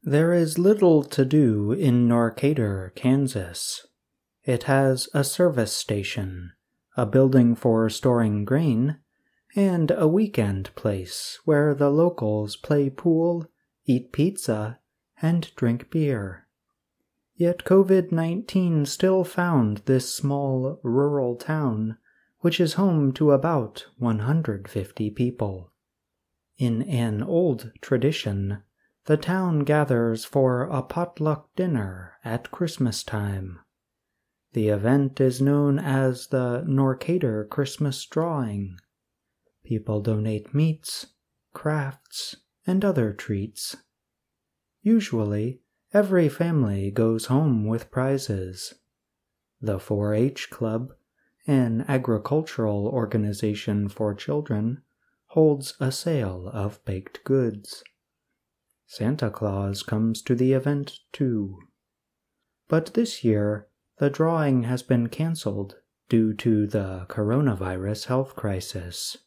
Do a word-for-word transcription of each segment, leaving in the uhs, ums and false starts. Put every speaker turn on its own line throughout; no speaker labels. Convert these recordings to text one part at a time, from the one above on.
There is little to do in Norcatur, Kansas. It has a service station, a building for storing grain, and a weekend place where the locals play pool, eat pizza, and drink beer. Yet COVID nineteen still found this small rural town, which is home to about one hundred fifty people. In an old tradition, the town gathers for a potluck dinner at Christmas time. The event is known as the Norcatur Christmas Drawing. People donate meats, crafts, and other treats. Usually, every family goes home with prizes. The four H Club, an agricultural organization for children, holds a sale of baked goods. Santa Claus comes to the event too. But this year, the drawing has been canceled due to the coronavirus health crisis.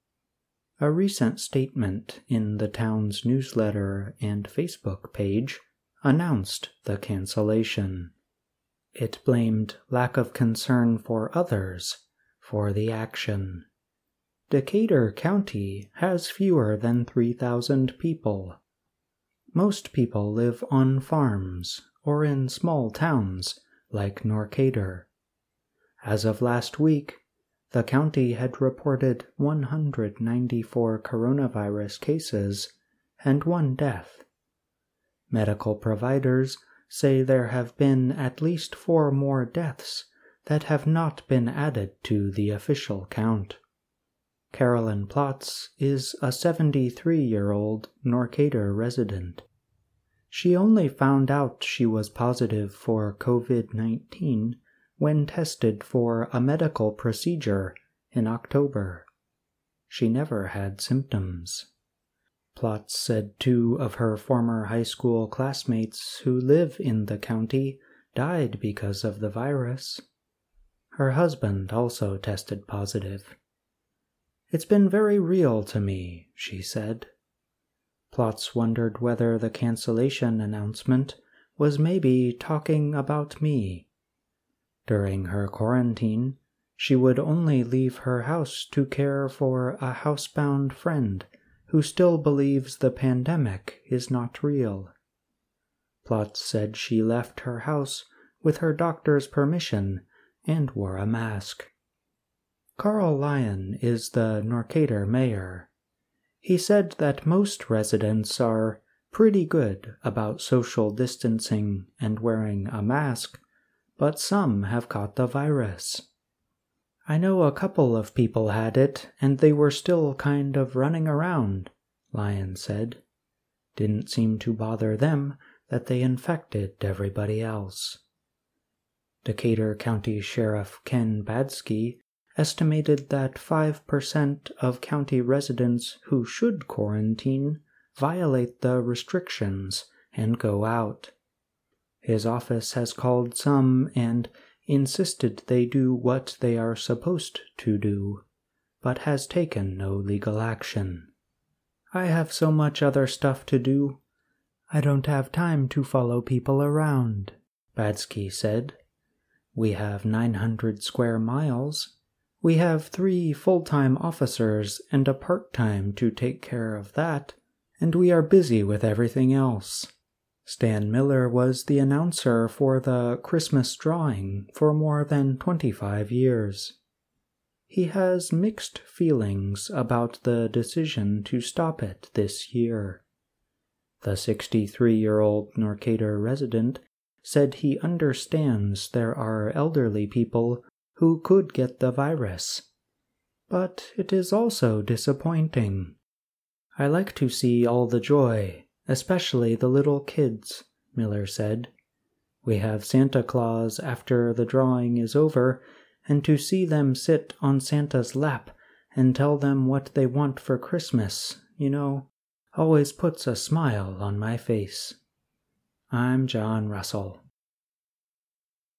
A recent statement in the town's newsletter and Facebook page announced the cancellation. It blamed lack of concern for others for the action. Decatur County has fewer than three thousand people. Most people live on farms or in small towns like Norcatur. As of last week, the county had reported one hundred ninety-four coronavirus cases and one death. Medical providers say there have been at least four more deaths that have not been added to the official count. Carolyn Plotz is a seventy-three-year-old Norcatur resident. She only found out she was positive for COVID nineteen when tested for a medical procedure in October. She never had symptoms. Plotz said two of her former high school classmates who live in the county died because of the virus. Her husband also tested positive. "It's been very real to me," she said. Plotz wondered whether the cancellation announcement was maybe talking about me. During her quarantine, she would only leave her house to care for a housebound friend who still believes the pandemic is not real. Plotz said she left her house with her doctor's permission and wore a mask. Carl Lyon is the Norcatur mayor. He said that most residents are pretty good about social distancing and wearing a mask, but some have caught the virus. "I know a couple of people had it, and they were still kind of running around," Lyon said. "Didn't seem to bother them that they infected everybody else." Decatur County Sheriff Ken Badsky estimated that five percent of county residents who should quarantine violate the restrictions and go out. His office has called some and insisted they do what they are supposed to do, but has taken no legal action. "I have so much other stuff to do. I don't have time to follow people around," Badsky said. "We have nine hundred square miles. We have three full-time officers and a part-time to take care of that, and we are busy with everything else." Stan Miller was the announcer for the Christmas Drawing for more than twenty-five years. He has mixed feelings about the decision to stop it this year. The sixty-three-year-old Norcatur resident said he understands there are elderly people who could get the virus. But it is also disappointing. "I like to see all the joy, especially the little kids," Miller said. "We have Santa Claus after the drawing is over, and to see them sit on Santa's lap and tell them what they want for Christmas, you know, always puts a smile on my face." I'm John Russell.